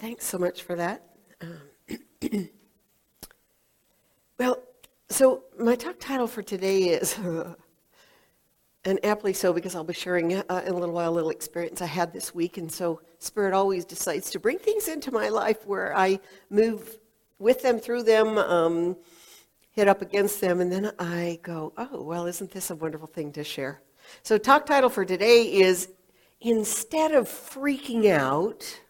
Thanks so much for that. Well, so my talk title for today is, and aptly so because I'll be sharing in a little while a little experience I had this week, and so Spirit always decides to bring things into my life where I move with them, through them, hit up against them, and then I go, oh, well, isn't this a wonderful thing to share? So talk title for today is, instead of freaking out,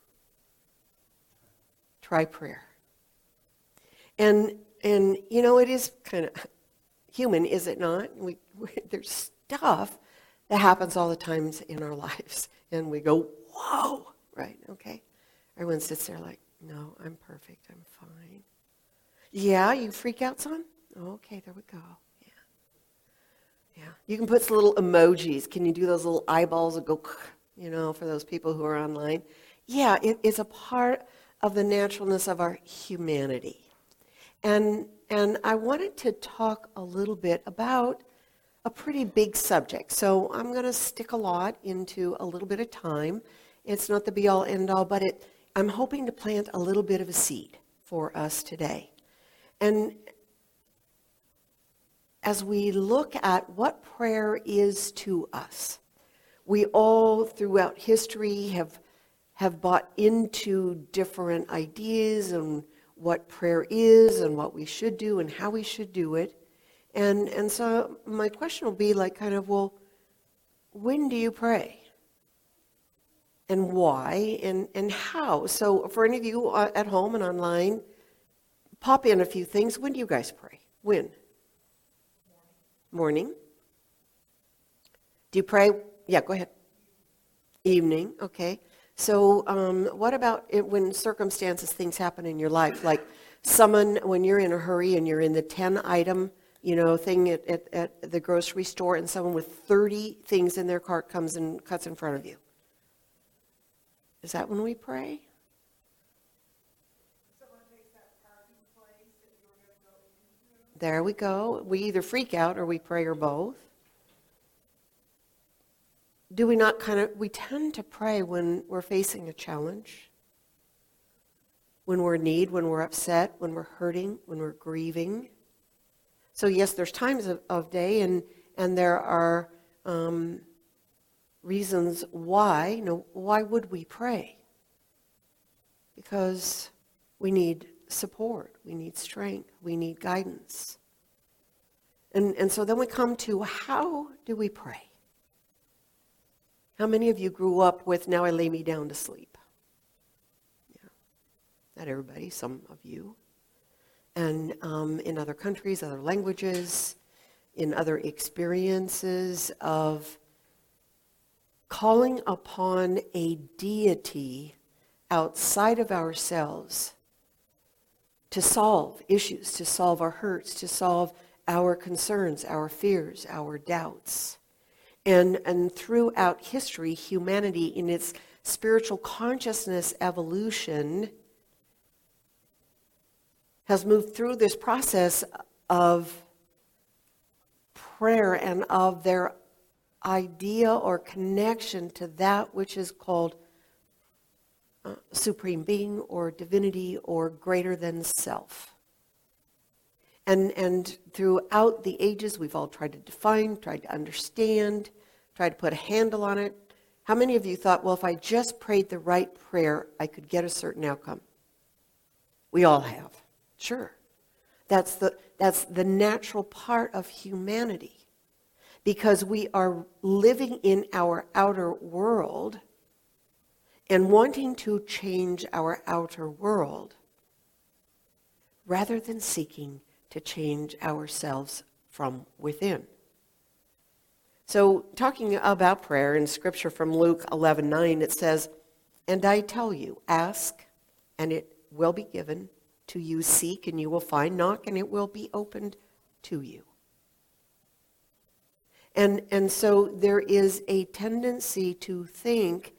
try prayer. And you know, it is kind of human, is it not? There's stuff that happens all the times in our lives, and we go, whoa, right, okay? Everyone sits there like, no, I'm perfect, I'm fine. Yeah, you freak out some? Okay, there we go. Yeah. You can put some little emojis. Can you do those little eyeballs that go, you know, for those people who are online? Yeah, it is a part of the naturalness of our humanity. And I wanted to talk a little bit about a pretty big subject. So I'm going to stick a lot into a little bit of time. It's not the be-all, end-all, but I'm hoping to plant a little bit of a seed for us today. And as we look at what prayer is to us, we all throughout history have bought into different ideas and what prayer is and what we should do and how we should do it. And so my question will be like kind of, well, when do you pray? And why? And how? So for any of you at home and online, pop in a few things. When do you guys pray? When? Morning. Do you pray? Yeah, go ahead. Evening, okay. So what about when circumstances, things happen in your life, like when you're in a hurry and you're in the 10-item, thing at the grocery store, and someone with 30 things in their cart comes and cuts in front of you? Is that when we pray? There we go. We either freak out or we pray or both. Do we not we tend to pray when we're facing a challenge, when we're in need, when we're upset, when we're hurting, when we're grieving. So yes, there's times of day and there are reasons why. Why would we pray? Because we need support, we need strength, we need guidance. And so then we come to, how do we pray? How many of you grew up with, now I lay me down to sleep? Yeah. Not everybody, some of you. And in other countries, other languages, in other experiences of calling upon a deity outside of ourselves to solve issues, to solve our hurts, to solve our concerns, our fears, our doubts. And throughout history, humanity in its spiritual consciousness evolution has moved through this process of prayer and of their idea or connection to that which is called supreme being or divinity or greater than self. And throughout the ages, we've all tried to define, tried to understand, tried to put a handle on it. How many of you thought, well, if I just prayed the right prayer, I could get a certain outcome? We all have. Sure. That's the natural part of humanity, because we are living in our outer world and wanting to change our outer world rather than seeking to change ourselves from within. So talking about prayer in Scripture from Luke 11:9, it says, "And I tell you, ask, and it will be given to you. Seek, and you will find. Knock, and it will be opened to you." And so there is a tendency to think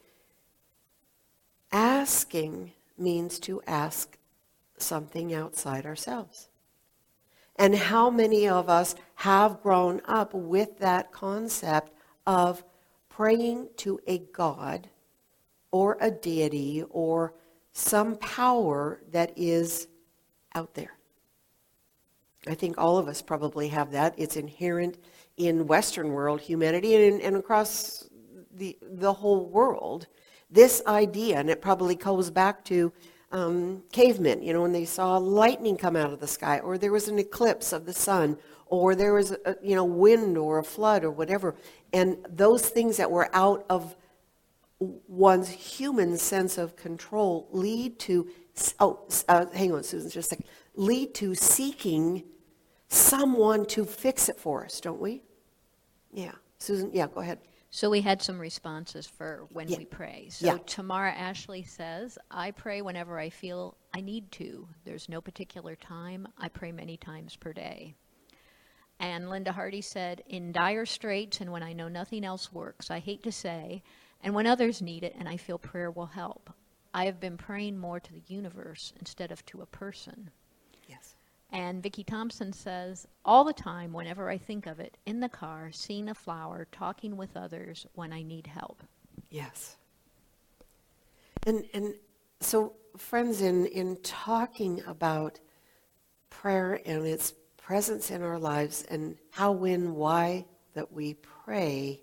asking means to ask something outside ourselves. And how many of us have grown up with that concept of praying to a God or a deity or some power that is out there. I think all of us probably have that. It's inherent in Western world humanity and across the whole world. This idea, and it probably goes back to cavemen, when they saw lightning come out of the sky, or there was an eclipse of the sun, or there was a wind or a flood or whatever, and those things that were out of one's human sense of control lead to hang on, Susan, just a second. Lead to seeking someone to fix it for us, don't we? Yeah, Susan. Yeah, go ahead. So we had some responses for when we pray. So Yeah. Tamara Ashley says, I pray whenever I feel I need to. There's no particular time. I pray many times per day. And Linda Hardy said, in dire straits and when I know nothing else works, I hate to say, and when others need it and I feel prayer will help. I have been praying more to the universe instead of to a person. Yes. And Vicki Thompson says, all the time, whenever I think of it, in the car, seeing a flower, talking with others when I need help. Yes. And so, friends, in talking about prayer and its presence in our lives and how, when, why that we pray,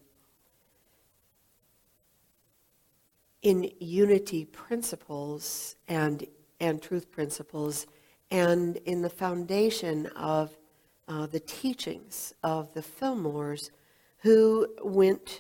in unity principles and truth principles, and in the foundation of the teachings of the Fillmores, who went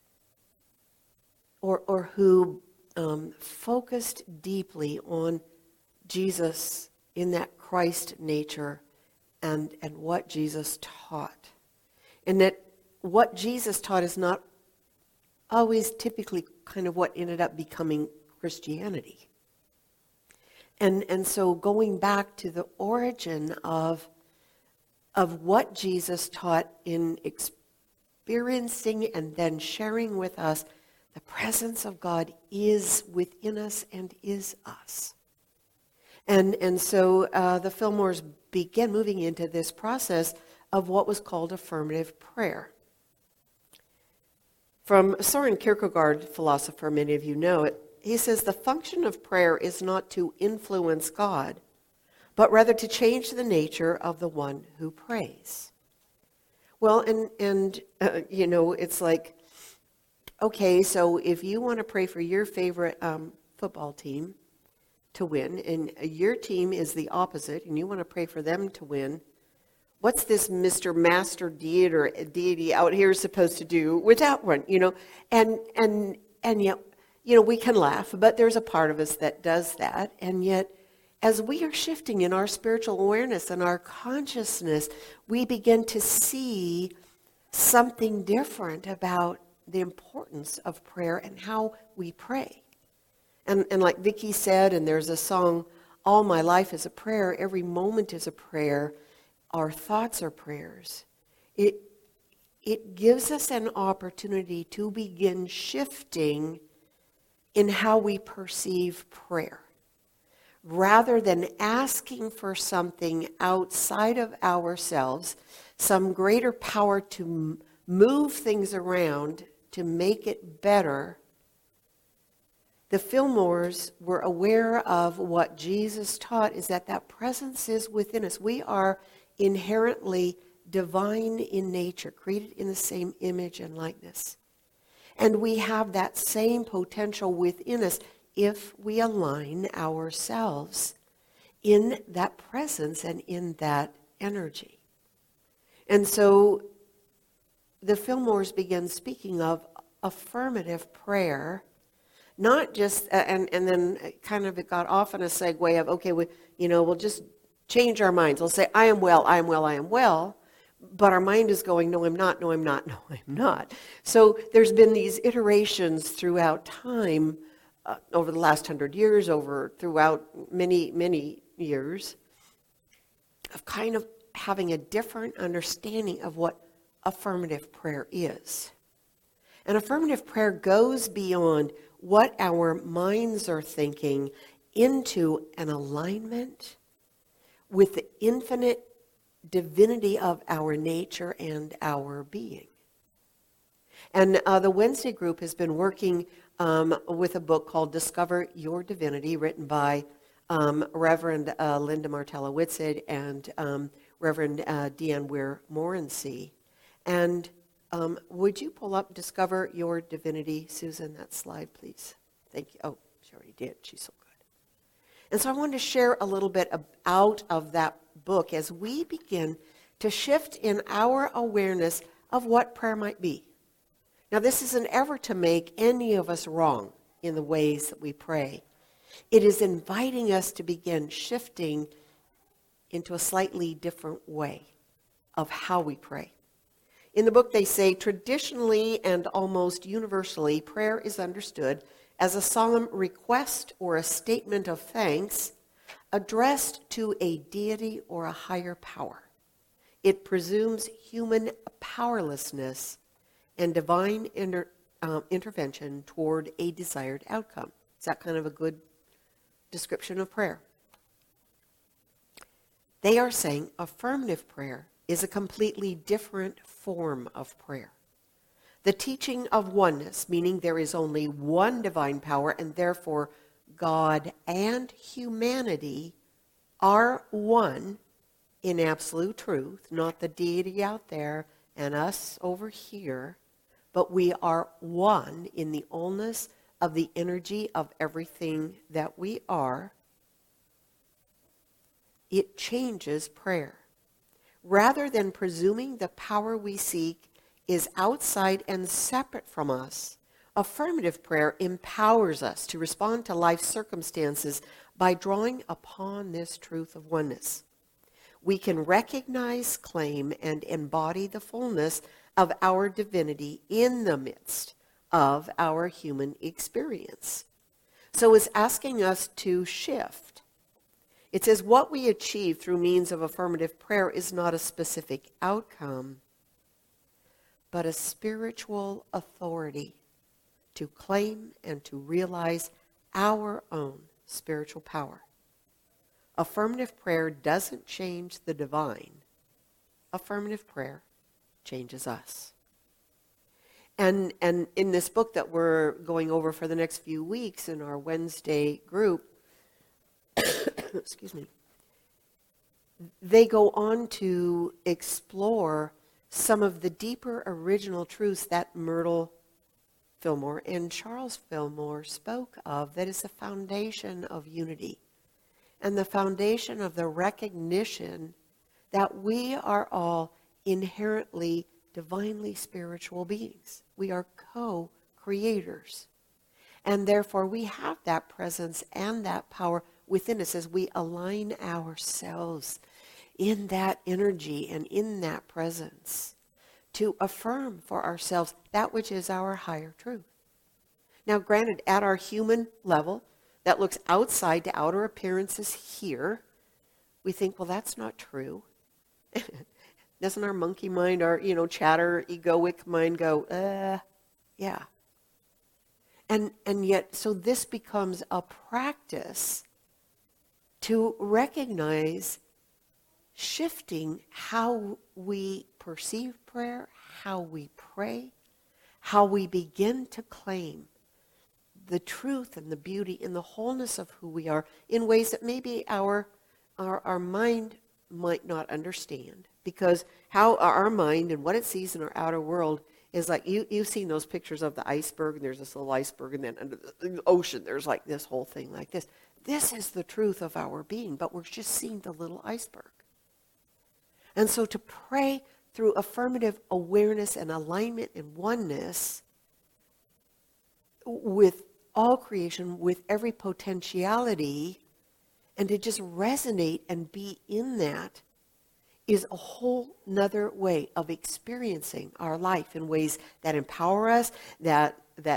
or who focused deeply on Jesus in that Christ nature and what Jesus taught. And that what Jesus taught is not always typically kind of what ended up becoming Christianity. And so going back to the origin of what Jesus taught in experiencing and then sharing with us, the presence of God is within us and is us. And so the Fillmores began moving into this process of what was called affirmative prayer. From Soren Kierkegaard, philosopher, many of you know it, he says, the function of prayer is not to influence God, but rather to change the nature of the one who prays. Well, and it's like, okay, so if you want to pray for your favorite football team to win, and your team is the opposite, and you want to pray for them to win, what's this Mr. Master deity out here supposed to do with that one? And yet, we can laugh, but there's a part of us that does that. And yet, as we are shifting in our spiritual awareness and our consciousness, we begin to see something different about the importance of prayer and how we pray. And like Vicki said, and there's a song, all my life is a prayer, every moment is a prayer, our thoughts are prayers. It gives us an opportunity to begin shifting in how we perceive prayer. Rather than asking for something outside of ourselves, some greater power to move things around to make it better, the Fillmores were aware of what Jesus taught, is that presence is within us. We are inherently divine in nature, created in the same image and likeness. And we have that same potential within us if we align ourselves in that presence and in that energy. And so the Fillmores began speaking of affirmative prayer, not just, and then kind of it got off in a segue of, okay, we'll just change our minds. We'll say, I am well, I am well, I am well. But our mind is going, no, I'm not, no, I'm not, no, I'm not. So there's been these iterations throughout time, over the last 100 years, throughout many, many years, of kind of having a different understanding of what affirmative prayer is. And affirmative prayer goes beyond what our minds are thinking into an alignment with the infinite divinity of our nature and our being. And the Wednesday group has been working with a book called Discover Your Divinity, written by Reverend Linda Martella Whitsett and Reverend Deanne Weir Morency. And would you pull up Discover Your Divinity, Susan, that slide, please? Thank you. Oh, she already did. She's so good. And so I wanted to share a little bit out of that book as we begin to shift in our awareness of what prayer might be. Now, this isn't ever to make any of us wrong in the ways that we pray. It is inviting us to begin shifting into a slightly different way of how we pray. In the book, they say, traditionally and almost universally, prayer is understood as a solemn request or a statement of thanks addressed to a deity or a higher power. It presumes human powerlessness and divine intervention toward a desired outcome. Is that kind of a good description of prayer? They are saying affirmative prayer is a completely different form of prayer. The teaching of oneness, meaning there is only one divine power and therefore God and humanity are one in absolute truth, not the deity out there and us over here, but we are one in the allness of the energy of everything that we are. It changes prayer. Rather than presuming the power we seek is outside and separate from us, affirmative prayer empowers us to respond to life's circumstances by drawing upon this truth of oneness. We can recognize, claim, and embody the fullness of our divinity in the midst of our human experience. So it's asking us to shift. It says what we achieve through means of affirmative prayer is not a specific outcome, but a spiritual authority to claim and to realize our own spiritual power. Affirmative prayer doesn't change the divine. Affirmative prayer changes us. And in this book that we're going over for the next few weeks in our Wednesday group, excuse me, they go on to explore some of the deeper original truths that Myrtle Fillmore and Charles Fillmore spoke of, that is the foundation of unity and the foundation of the recognition that we are all inherently divinely spiritual beings. We are co-creators. And therefore we have that presence and that power within us as we align ourselves in that energy and in that presence to affirm for ourselves that which is our higher truth. Now, granted, at our human level, that looks outside to outer appearances here, we think, well, that's not true. Doesn't our monkey mind, our, chatter, egoic mind go, yeah. And yet, so this becomes a practice to recognize shifting how we perceive prayer, how we pray, how we begin to claim the truth and the beauty and the wholeness of who we are in ways that maybe our mind might not understand. Because how our mind and what it sees in our outer world is like, you've seen those pictures of the iceberg, and there's this little iceberg, and then under the ocean there's like this whole thing like this. This is the truth of our being, but we're just seeing the little iceberg. And so to pray through affirmative awareness and alignment and oneness with all creation, with every potentiality, and to just resonate and be in that is a whole nother way of experiencing our life in ways that empower us, that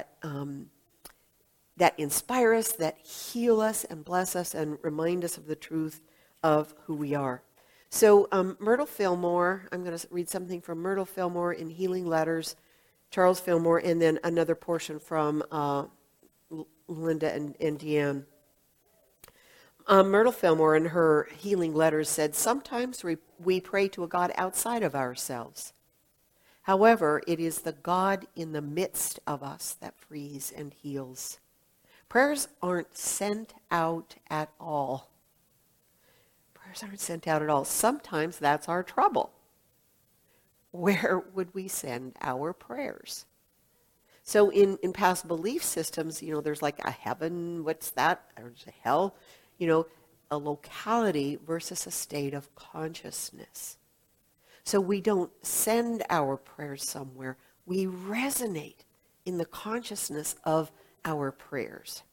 inspire us, that heal us and bless us and remind us of the truth of who we are. So Myrtle Fillmore, I'm going to read something from Myrtle Fillmore in Healing Letters, Charles Fillmore, and then another portion from Linda and Deanne. Myrtle Fillmore in her Healing Letters said, sometimes we pray to a God outside of ourselves. However, it is the God in the midst of us that frees and heals. Prayers aren't sent out at all. Prayers aren't sent out at all. Sometimes that's our trouble. Where would we send our prayers? So in past belief systems, there's like a heaven, what's that? There's a hell, a locality versus a state of consciousness. So we don't send our prayers somewhere. We resonate in the consciousness of our prayers.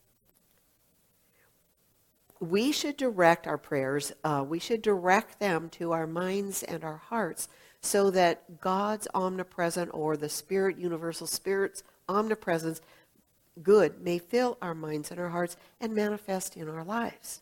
We should direct our prayers, we should direct them to our minds and our hearts so that God's omnipresent, or the Spirit, universal Spirit's omnipresence, good, may fill our minds and our hearts and manifest in our lives.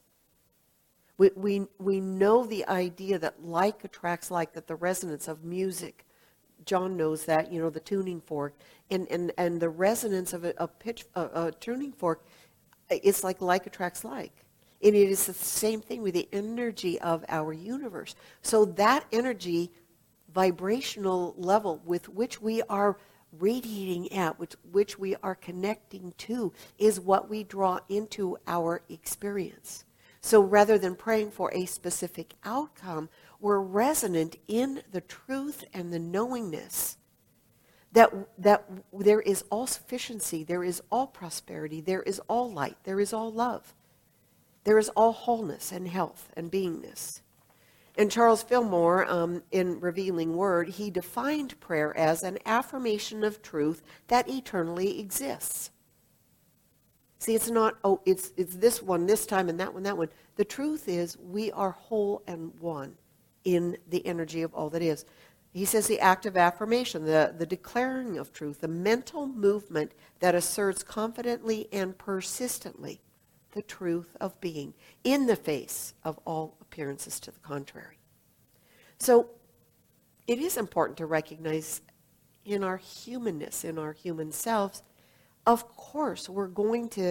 We know the idea that like attracts like, that the resonance of music, John knows that, the tuning fork, and the resonance of a tuning fork, it's like attracts like. And it is the same thing with the energy of our universe. So that energy, vibrational level with which we are radiating at, which we are connecting to, is what we draw into our experience. So rather than praying for a specific outcome, we're resonant in the truth and the knowingness that there is all sufficiency, there is all prosperity, there is all light, there is all love, there is all wholeness and health and beingness. And Charles Fillmore, in Revealing Word, he defined prayer as an affirmation of truth that eternally exists. See, it's not, it's this one this time and that one that one. The truth is we are whole and one in the energy of all that is. He says the act of affirmation, the declaring of truth, the mental movement that asserts confidently and persistently the truth of being in the face of all appearances to the contrary. So it is important to recognize in our humanness, in our human selves, of course, we're going to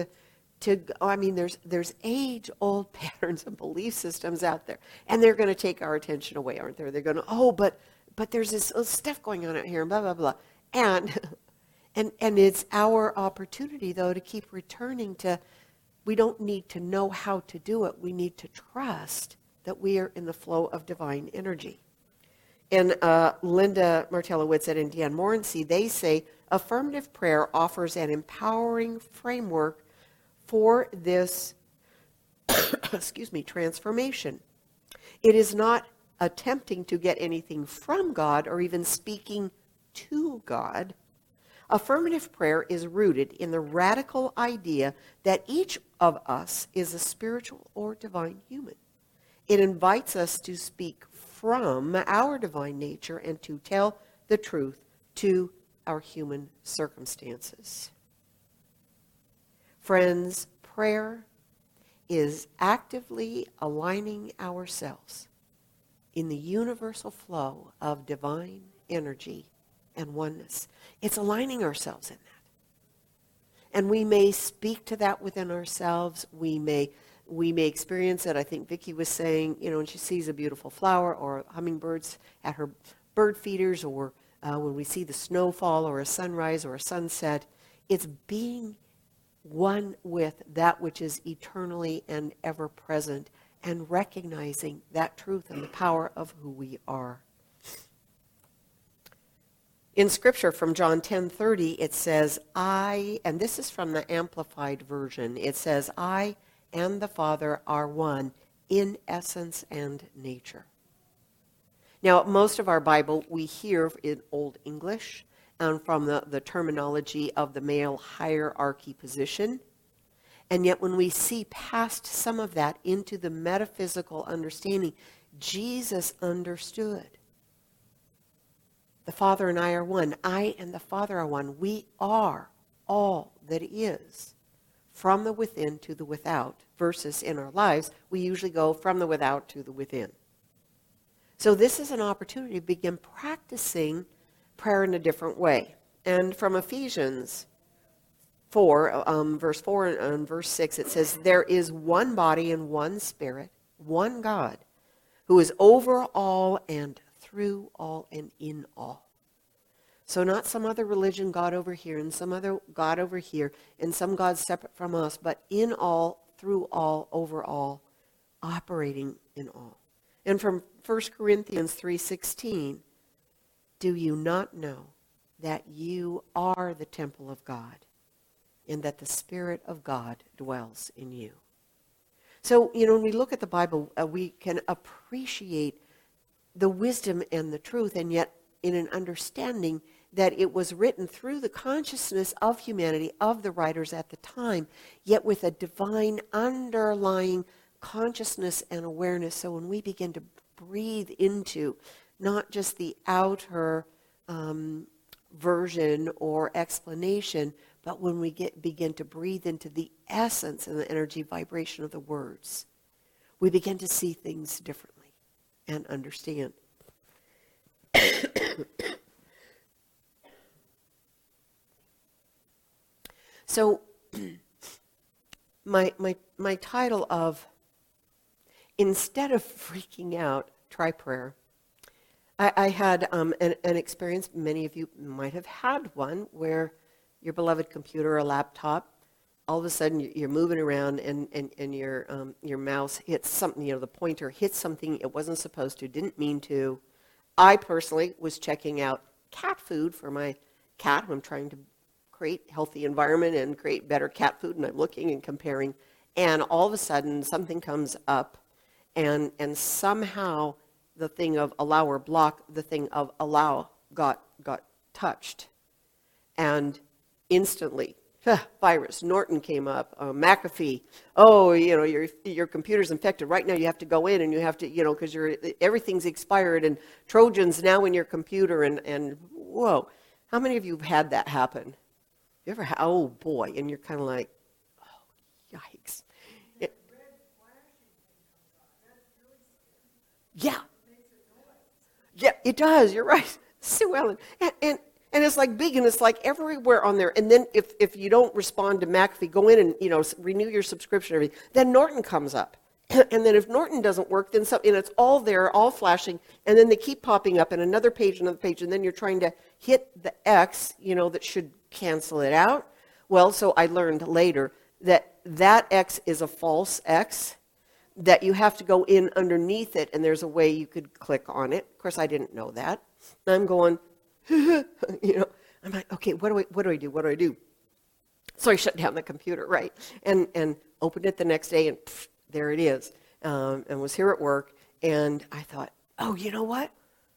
there's age-old patterns and belief systems out there, and they're going to take our attention away, aren't they? They're going to, but there's this stuff going on out here, and blah, blah, blah. And it's our opportunity, though, to keep returning to, we don't need to know how to do it. We need to trust that we are in the flow of divine energy. And Linda Martella-Whitsett and Dan Morency, they say, affirmative prayer offers an empowering framework for this transformation. It is not attempting to get anything from God or even speaking to God. Affirmative prayer is rooted in the radical idea that each of us is a spiritual or divine human. It invites us to speak from our divine nature and to tell the truth to our human circumstances. Friends, prayer is actively aligning ourselves in the universal flow of divine energy and oneness. It's aligning ourselves in that. And we may speak to that within ourselves. We may experience it. I think Vicki was saying, when she sees a beautiful flower or hummingbirds at her bird feeders, or when we see the snowfall or a sunrise or a sunset, it's being one with that which is eternally and ever present and recognizing that truth and the power of who we are. In Scripture from John 10:30, it says, and this is from the Amplified Version, it says, I and the Father are one in essence and nature. Now, most of our Bible we hear in Old English and from the terminology of the male hierarchy position. And yet when we see past some of that into the metaphysical understanding, Jesus understood. The Father and I are one. I and the Father are one. We are all that is, from the within to the without, versus in our lives, we usually go from the without to the within. So this is an opportunity to begin practicing prayer in a different way. And from Ephesians 4, verse 4 and verse 6, it says, there is one body and one Spirit, one God, who is over all and through all and in all. So not some other religion God over here and some other God over here and some God separate from us, but in all, through all, over all, operating in all. And from 1 Corinthians 3:16, do you not know that you are the temple of God and that the Spirit of God dwells in you? So, when we look at the Bible, we can appreciate the wisdom and the truth, and yet in an understanding that it was written through the consciousness of humanity, of the writers at the time, yet with a divine underlying consciousness and awareness. So when we begin to breathe into not just the outer version or explanation, but when we begin to breathe into the essence and the energy vibration of the words, we begin to see things differently and understand. So my title of Instead of Freaking Out, Try Prayer. I had an experience, many of you might have had one, where your beloved computer or laptop, all of a sudden you're moving around and your mouse hits something, the pointer hits something it wasn't supposed to, didn't mean to. I personally was checking out cat food for my cat. I'm trying to create healthy environment and create better cat food, and I'm looking and comparing, and all of a sudden something comes up, and somehow the thing of allow or block, the thing of allow got touched, and instantly, virus, Norton came up, McAfee, your computer's infected. Right now you have to go in and you have to, because everything's expired, and Trojans now in your computer, and whoa. How many of you have had that happen? You ever oh boy, and you're kind of like, oh, yikes. Yeah. Yeah, it does. You're right. Sue Ellen. And it's like big, and it's like everywhere on there. And then if you don't respond to McAfee, go in and, renew your subscription and everything. Then Norton comes up. And then if Norton doesn't work, then and it's all there, all flashing. And then they keep popping up, and another page, and then you're trying to hit the X, that should cancel it out. Well, so I learned later that X is a false X, that you have to go in underneath it, and there's a way you could click on it. Of course, I didn't know that. And I'm going, I'm like, okay, what do I do? So I shut down the computer, right? And opened it the next day, and there it is. And was here at work, and I thought, oh, you know what?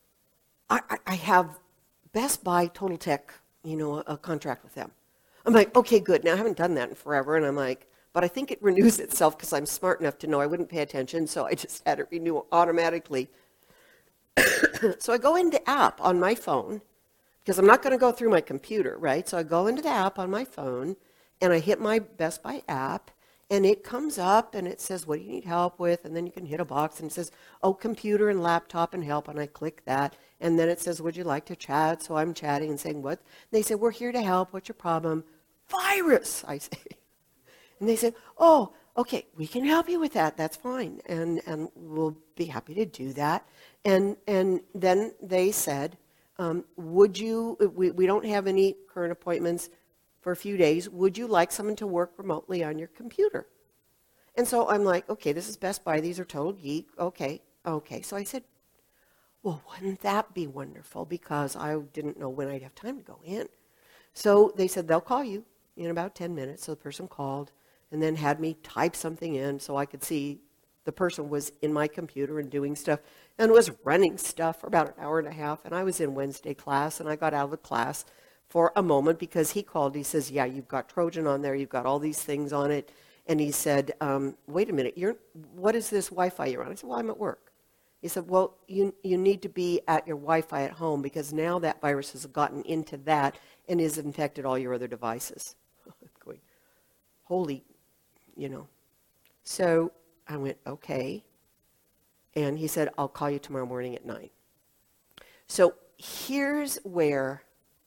I have Best Buy Total Tech, a contract with them. I'm like, okay, good. Now, I haven't done that in forever, and I'm like, but I think it renews itself because I'm smart enough to know I wouldn't pay attention, so I just had it renew automatically. So I go into app on my phone, because I'm not going to go through my computer, right? So I go into the app on my phone, and I hit my Best Buy app, and it comes up, and it says, what do you need help with? And then you can hit a box, and it says, oh, computer and laptop and help, and I click that. And then it says, would you like to chat? So I'm chatting and saying, what? And they say, we're here to help. What's your problem? Virus, I say. And they said, oh, okay, we can help you with that. That's fine. And we'll be happy to do that. And then they said, would you, we don't have any current appointments for a few days. Would you like someone to work remotely on your computer? And so I'm like, okay, this is Best Buy. These are Total Geek. Okay. So I said, well, wouldn't that be wonderful? Because I didn't know when I'd have time to go in. So they said, they'll call you in about 10 minutes. So the person called and then had me type something in so I could see the person was in my computer and doing stuff and was running stuff for about an hour and a half. And I was in Wednesday class, and I got out of the class for a moment because he called. He says, yeah, you've got Trojan on there. You've got all these things on it. And he said, wait a minute, what is this Wi-Fi you're on? I said, well, I'm at work. He said, well, you need to be at your Wi-Fi at home because now that virus has gotten into that and has infected all your other devices. Going, holy, So I went, okay. And he said, I'll call you tomorrow morning at 9. So here's where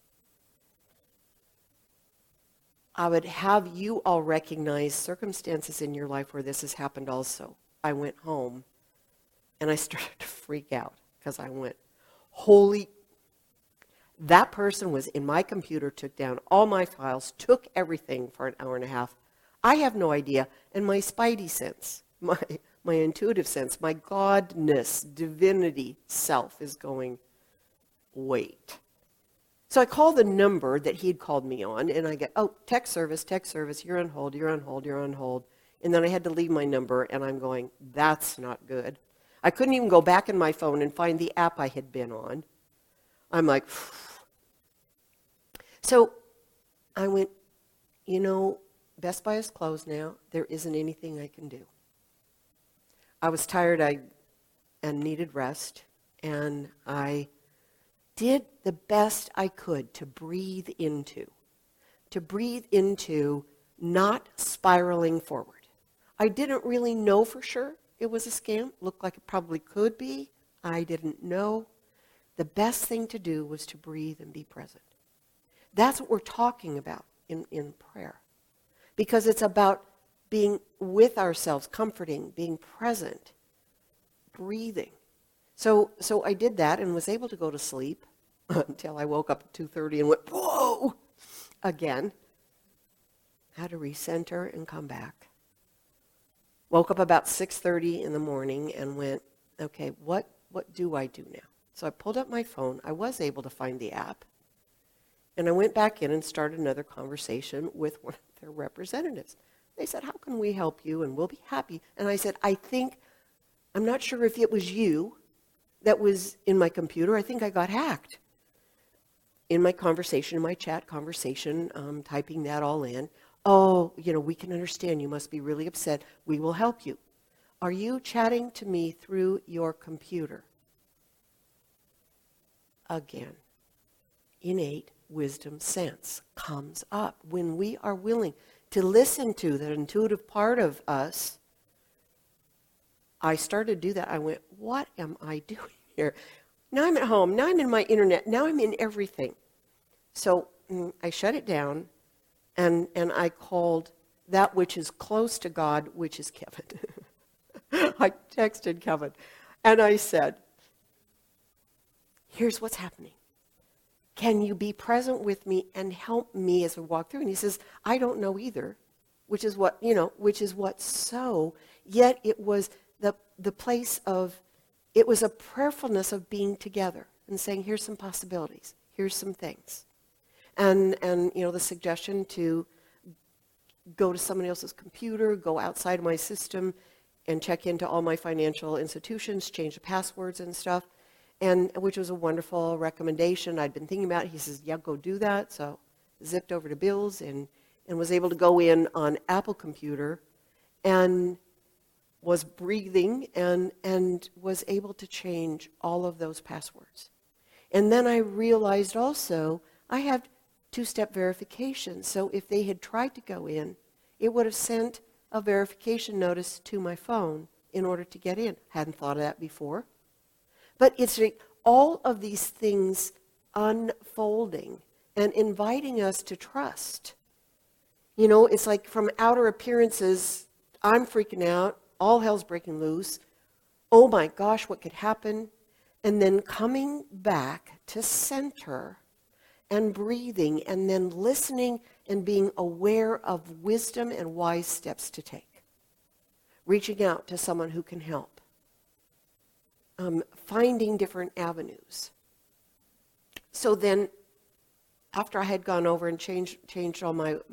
I would have you all recognize circumstances in your life where this has happened also. I went home and I started to freak out because I went, holy, That person was in my computer, took down all my files, took everything for an hour and a half. I have no idea. And my spidey sense, my intuitive sense, my godness, divinity self is going, wait. So I call the number that he had called me on, and I get, oh, text service, you're on hold, you're on hold, you're on hold. And then I had to leave my number, and I'm going, that's not good. I couldn't even go back in my phone and find the app I had been on. I'm like, phew. So I went, you know, Best Buy is closed now. There isn't anything I can do. I was tired and needed rest, and I did the best I could to breathe into not spiraling forward. I didn't really know for sure it was a scam. Looked like it probably could be. I didn't know. The best thing to do was to breathe and be present. That's what we're talking about in prayer. Because it's about being with ourselves, comforting, being present, breathing. So I did that and was able to go to sleep until I woke up at 2:30 and went, whoa, again. Had to recenter and come back. Woke up about 6:30 in the morning and went, okay, what do I do now? So I pulled up my phone. I was able to find the app. And I went back in and started another conversation with one of their representatives. They said, how can we help you? And we'll be happy. And I said, I'm not sure if it was you that was in my computer. I think I got hacked. In my conversation, in my chat conversation, typing that all in. Oh, we can understand. You must be really upset. We will help you. Are you chatting to me through your computer? Again, innate wisdom sense comes up when we are willing to listen to that intuitive part of us. I started to do that. I went, what am I doing here? Now I'm at home. Now I'm in my internet. Now I'm in everything. So I shut it down, and I called that which is close to God, which is Kevin. I texted Kevin, and I said, here's what's happening. Can you be present with me and help me as we walk through? And he says, I don't know either, which is what so, yet it was the place of, it was a prayerfulness of being together and saying, here's some possibilities, here's some things. And the suggestion to go to someone else's computer, go outside of my system and check into all my financial institutions, change the passwords and stuff. And which was a wonderful recommendation I'd been thinking about. He says, yeah, go do that. So zipped over to Bill's and was able to go in on Apple computer and was breathing and was able to change all of those passwords. And then I realized also I have two-step verification. So if they had tried to go in, it would have sent a verification notice to my phone in order to get in. Hadn't thought of that before. But it's all of these things unfolding and inviting us to trust. It's like from outer appearances, I'm freaking out, all hell's breaking loose. Oh my gosh, what could happen? And then coming back to center and breathing and then listening and being aware of wisdom and wise steps to take. Reaching out to someone who can help. Finding different avenues. So then, after I had gone over and changed all my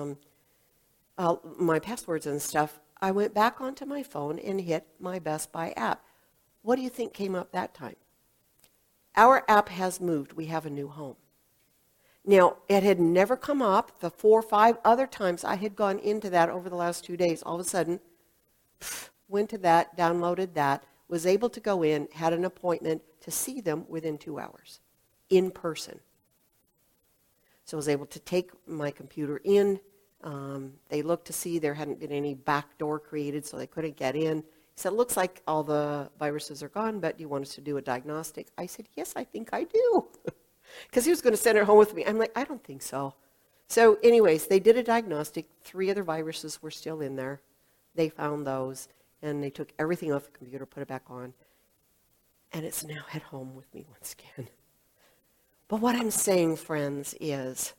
passwords and stuff, I went back onto my phone and hit my Best Buy app. What do you think came up that time? Our app has moved. We have a new home. Now, it had never come up the 4 or 5 other times I had gone into that over the last 2 days. All of a sudden, went to that, downloaded that, was able to go in, had an appointment to see them within 2 hours, in person. So I was able to take my computer in. They looked to see there hadn't been any back door created, so they couldn't get in. He said, it looks like all the viruses are gone, but do you want us to do a diagnostic? I said, yes, I think I do. Because he was going to send it home with me. I'm like, I don't think so. So anyways, they did a diagnostic. 3 other viruses were still in there. They found those, and they took everything off the computer, put it back on, and it's now at home with me once again. But what I'm saying, friends, is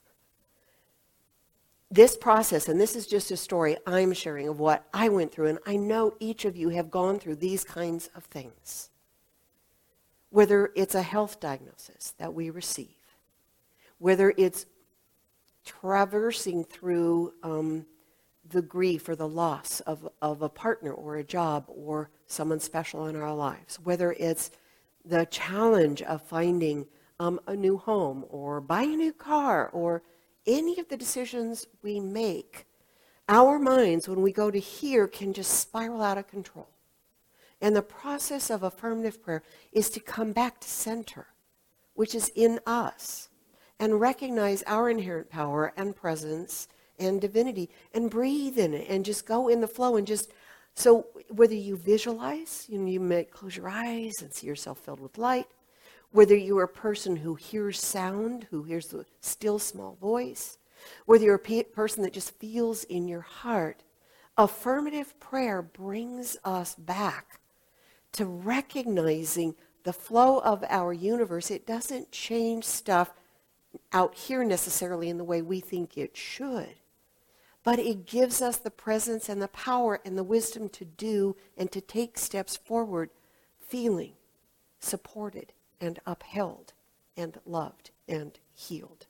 this process, and this is just a story I'm sharing of what I went through, and I know each of you have gone through these kinds of things. Whether it's a health diagnosis that we receive, whether it's traversing through the grief or the loss of a partner or a job or someone special in our lives, whether it's the challenge of finding a new home or buying a new car or any of the decisions we make, our minds, when we go to here, can just spiral out of control. And the process of affirmative prayer is to come back to center, which is in us, and recognize our inherent power and presence and divinity, and breathe in it, and just go in the flow, and just, so whether you visualize, you may close your eyes and see yourself filled with light, whether you're a person who hears sound, who hears the still small voice, whether you're a person that just feels in your heart, affirmative prayer brings us back to recognizing the flow of our universe. It doesn't change stuff out here necessarily in the way we think it should, but it gives us the presence and the power and the wisdom to do and to take steps forward, feeling supported and upheld and loved and healed.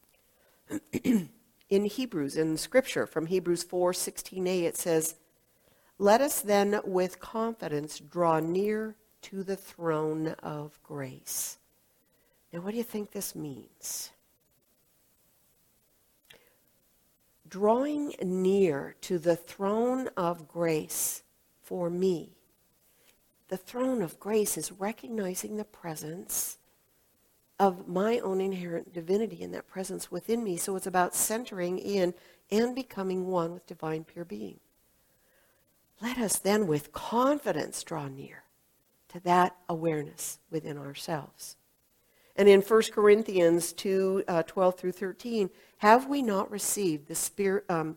In Hebrews, in Scripture, from Hebrews 4:16a, it says, "Let us then with confidence draw near to the throne of grace." Now, what do you think this means? Drawing near to the throne of grace for me. The throne of grace is recognizing the presence of my own inherent divinity and that presence within me. So it's about centering in and becoming one with divine pure being. Let us then with confidence draw near to that awareness within ourselves. And in 1 Corinthians 2:12 through 13, have we not received the spirit of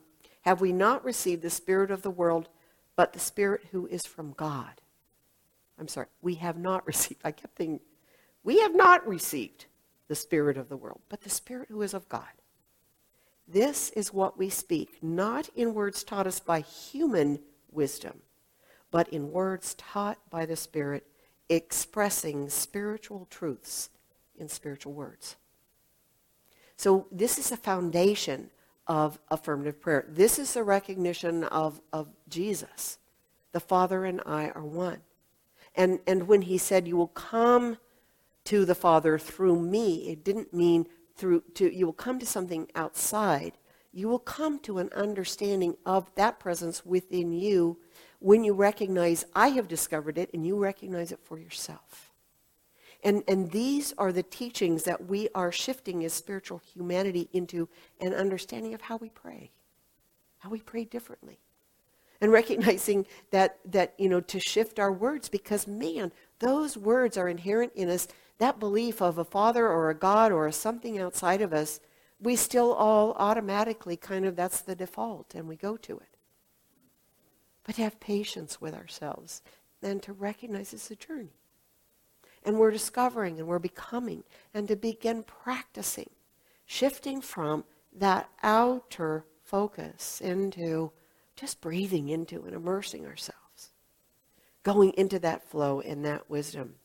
the world, but the Spirit who is from God? I'm sorry, we have not received. I kept thinking, we have not received the spirit of the world, but the Spirit who is of God. This is what we speak, not in words taught us by human wisdom, but in words taught by the Spirit, expressing spiritual truths in spiritual words. So this is a foundation of affirmative prayer. This is a recognition of Jesus. The Father and I are one. And when he said, you will come to the Father through me, it didn't mean you will come to something outside. You will come to an understanding of that presence within you when you recognize, I have discovered it, and you recognize it for yourself. And these are the teachings that we are shifting as spiritual humanity into an understanding of how we pray differently. And recognizing that to shift our words, because man, those words are inherent in us. That belief of a Father or a God or a something outside of us, we still all automatically that's the default, and we go to it. But to have patience with ourselves and to recognize it's a journey. And we're discovering and we're becoming, and to begin practicing, shifting from that outer focus into just breathing into and immersing ourselves, going into that flow and that wisdom.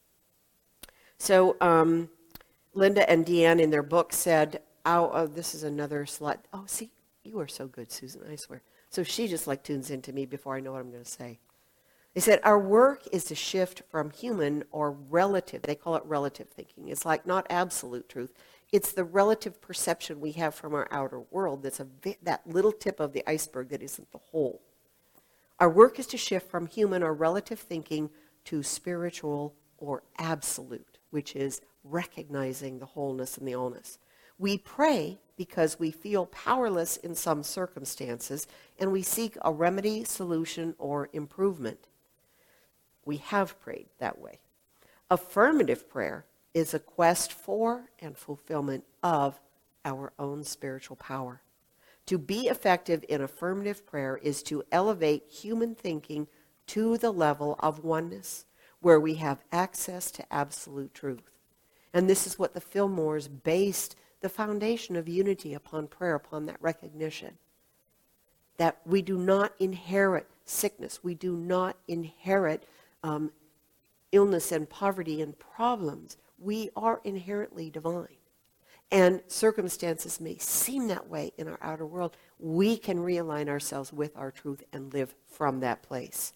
So Linda and Deanne in their book said, this is another slide. Oh, see, you are so good, Susan, I swear. So she just tunes into me before I know what I'm going to say. They said, our work is to shift from human or relative, they call it relative thinking. It's not absolute truth. It's the relative perception we have from our outer world that's that little tip of the iceberg that isn't the whole. Our work is to shift from human or relative thinking to spiritual or absolute, which is recognizing the wholeness and the allness. We pray because we feel powerless in some circumstances, and we seek a remedy, solution, or improvement. We have prayed that way. Affirmative prayer is a quest for and fulfillment of our own spiritual power. To be effective in affirmative prayer is to elevate human thinking to the level of oneness, where we have access to absolute truth. And this is what the Fillmores based the foundation of unity upon prayer, upon that recognition. That we do not inherit sickness. We do not inherit illness and poverty and problems. We are inherently divine. And circumstances may seem that way in our outer world. We can realign ourselves with our truth and live from that place.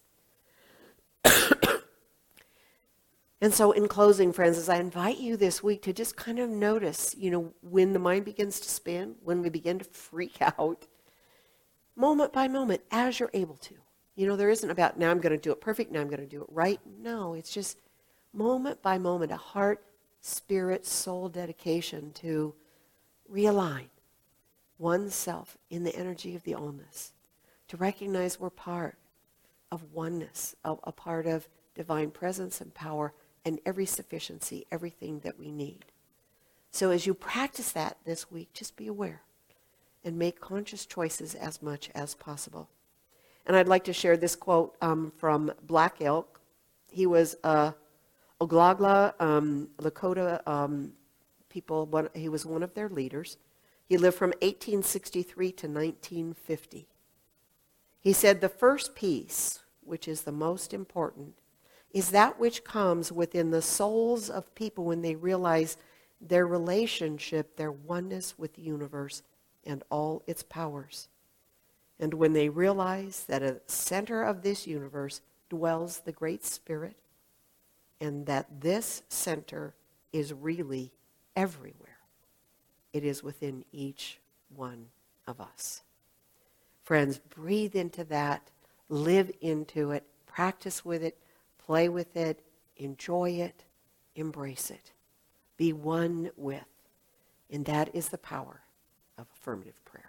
And so in closing, friends, as I invite you this week to just kind of notice, when the mind begins to spin, when we begin to freak out, moment by moment, as you're able to. There isn't about, now I'm going to do it perfect, now I'm going to do it right. No, it's just moment by moment, a heart, spirit, soul dedication to realign oneself in the energy of the allness, to recognize we're part of oneness, a part of divine presence and power and every sufficiency, everything that we need. So as you practice that this week, just be aware and make conscious choices as much as possible. And I'd like to share this quote from Black Elk. He was Oglala Lakota people. He was one of their leaders. He lived from 1863 to 1950. He said, the first peace, which is the most important, is that which comes within the souls of people when they realize their relationship, their oneness with the universe and all its powers. And when they realize that at the center of this universe dwells the Great Spirit, and that this center is really everywhere. It is within each one of us. Friends, breathe into that, live into it, practice with it, play with it, enjoy it, embrace it. Be one with. And that is the power of affirmative prayer.